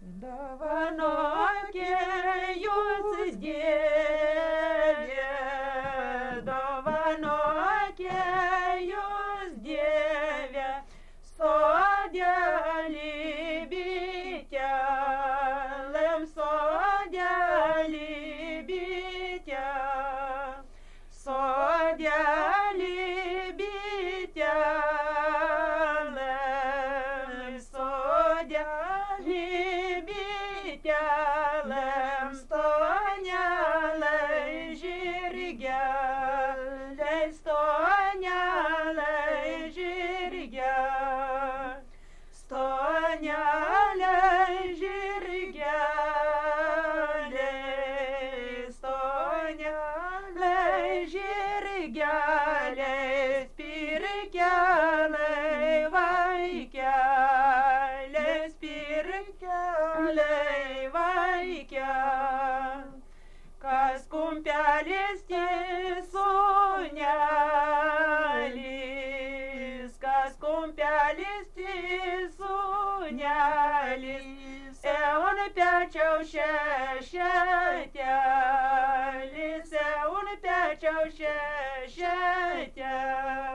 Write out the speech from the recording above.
Dovanokė jūs Dieve, dovanokė jūs Dieve, sodelį bitėlėm, sodelį bitėlėm, sodelį bitėlėm, sodelį bitėlėm, stonelai žirgeliai, stonelai žirgeliai, stonelai žirgeliai, stonelai žirgeliai, spirkelai vaikeliai, spirkelai vaikeliai, kas kumpelis sūnelis, kas kumpelis sūnelis, eun pečiau šešetelis, eun pečiau šešetelis.